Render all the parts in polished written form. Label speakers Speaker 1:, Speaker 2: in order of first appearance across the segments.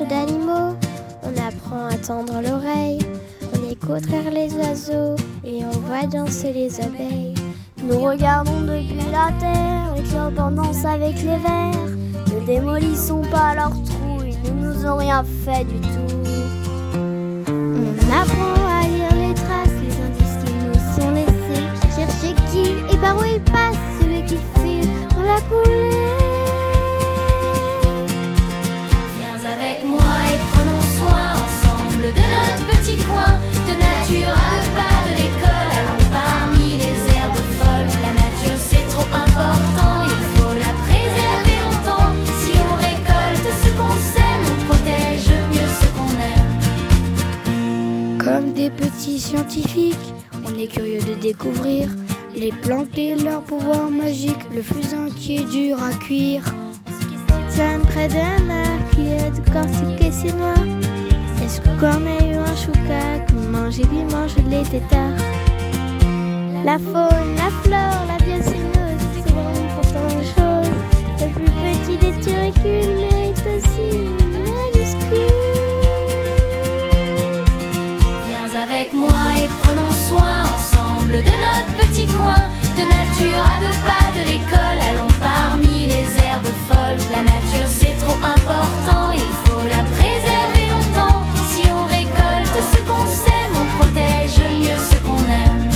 Speaker 1: d'animaux. On apprend à tendre l'oreille, on écoute rire les oiseaux et on voit danser les abeilles.
Speaker 2: Nous regardons depuis la terre, les clopes en danse avec les vers. Ne démolissons pas leurs trous, ils ne nous ont rien fait du tout.
Speaker 1: On apprend à lire les traces, les indices qui nous sont laissés. Chercher qui et par où il passe, celui qui file dans la coulée.
Speaker 3: Viens avec moi et prenons soin ensemble de notre petit coin de nature à 2 pas de l'école. Allons parmi les herbes folles. La nature c'est trop important, il faut la préserver longtemps. Si on récolte ce qu'on sème, on protège mieux ce qu'on aime.
Speaker 1: Comme des petits scientifiques, on est curieux de découvrir les plantes et leurs pouvoirs magiques, le fusain qui est dur à cuire. Tiens près d'un arbre qui est décortiqué ses noix. Est-ce qu'on a eu un chouca qui mange et qui mange les têtards? La faune, la flore, la biocénose, c'est vraiment pour tant de choses. Le plus petit des turicules mérite aussi une majuscule.
Speaker 3: Viens avec moi et prenons soin ensemble de notre petit coin de nature à 2 pas de l'école. Allons parmi les herbes folles. La nature c'est trop important, il faut la préserver longtemps. Si on récolte ce qu'on sème, on protège mieux ce qu'on aime.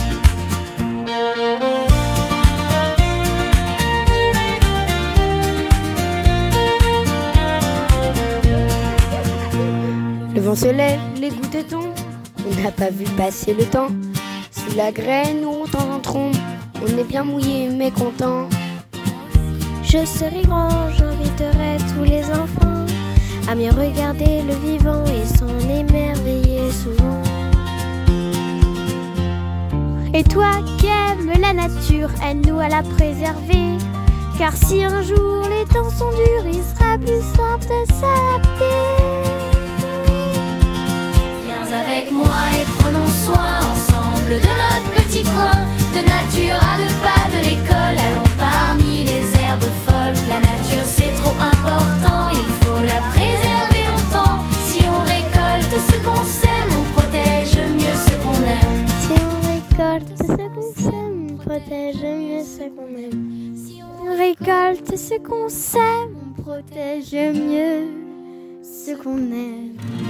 Speaker 1: Le vent se lève, les gouttes tombent, on n'a pas vu passer le temps. Sous la graine ou on tend en trombe, on est bien mouillé mais content. Je serai grand, j'inviterai tous les enfants à mieux regarder le vivant et s'en émerveiller souvent. Et toi qui aimes la nature, aide-nous à la préserver. Car si un jour les temps sont durs, il sera plus simple de s'adapter.
Speaker 3: Viens avec moi et prenons soin ensemble de notre petit coin de nature à 2 pas de l'école. Allons parmi les herbes folles. La nature c'est trop important, il faut la préserver longtemps. Si on récolte ce qu'on sème, on protège mieux ce qu'on aime.
Speaker 1: Si on récolte ce qu'on sème, on protège mieux ce qu'on aime. Si on récolte ce qu'on sème, on protège mieux ce qu'on aime.